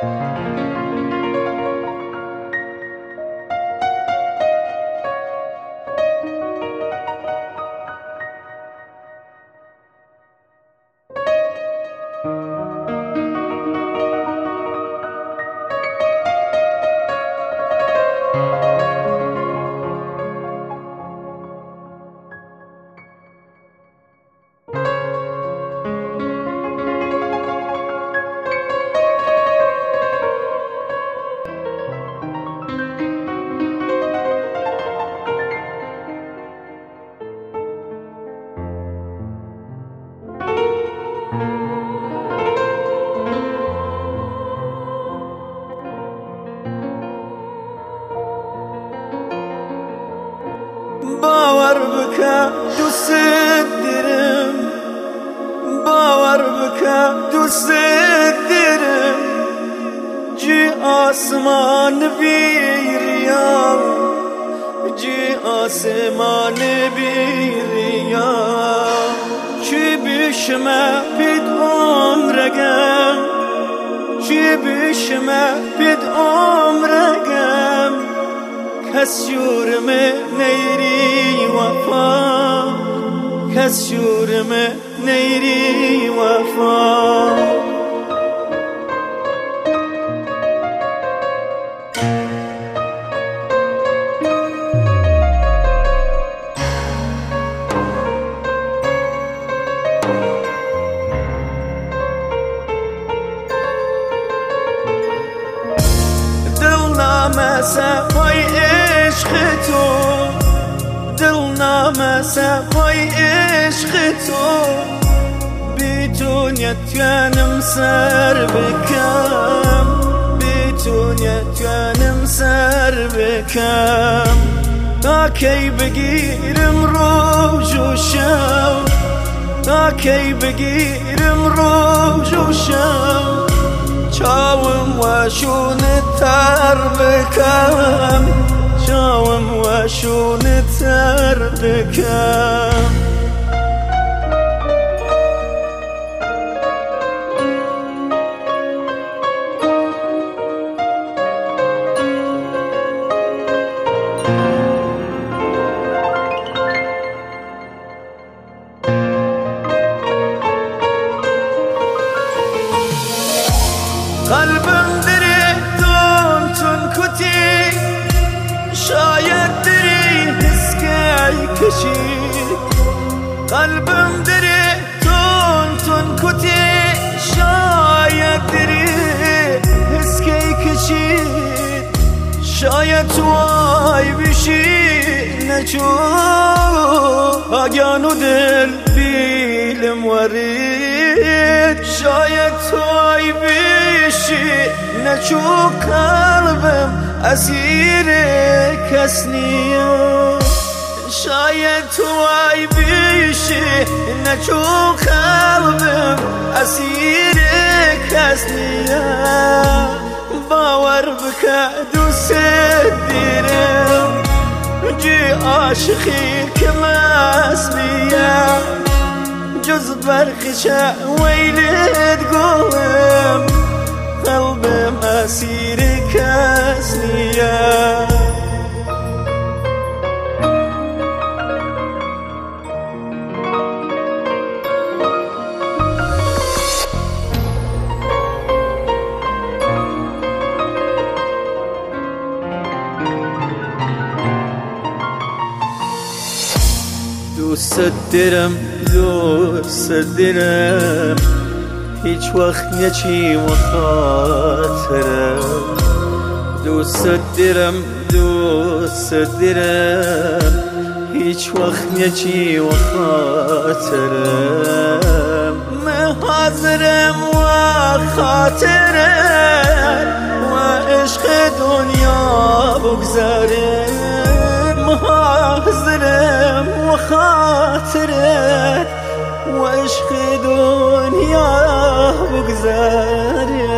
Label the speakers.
Speaker 1: باور بکن دوست دارم، باور بکن دوست دارم، جی آسمان بیریا، جی آسمان بیریا، چی بیشمه پید عمرگم، چی بیشمه پید عمرگم، کس جورم نیری وفا، کس جورم نیری وفا. دلنامه صفای عشق تو، دلنامه صفای عشق تو، بی تو نتوانم سر بکم، بی تو نتوانم سر بکم. تا کی بگیرم روز و شب، تا کی بگیرم روز و شب، چاوم وشون تر بکم، چاوم وشون تر بکم. قلبم دری تون تون کتی، شاید دری حس که کشی، قلبم دری تون تون کتی، شاید دری حس که کشی، شاید توی بشی نچو آگانو دل بیلم ورید، شاید توی بشی نچو قلبم اسیر کس نیست، شاید توی بشی نچو قلبم اسیر کس نیست. باور بکن دوست دارم، جی عاشقی که مسلیم، جز برخش ویلت گویم، قلبم اسیر کس نیست. دوست دارم، دوست دارم، هیچ وقت نچی و خاطرم، دوست دارم، دوست دارم، هیچ وقت نچی و خاطرم. من حاضرم و خاطرم و عشق دنیا بگذارم، حاضرم و خاطرت و عشق دنیا بگذارم.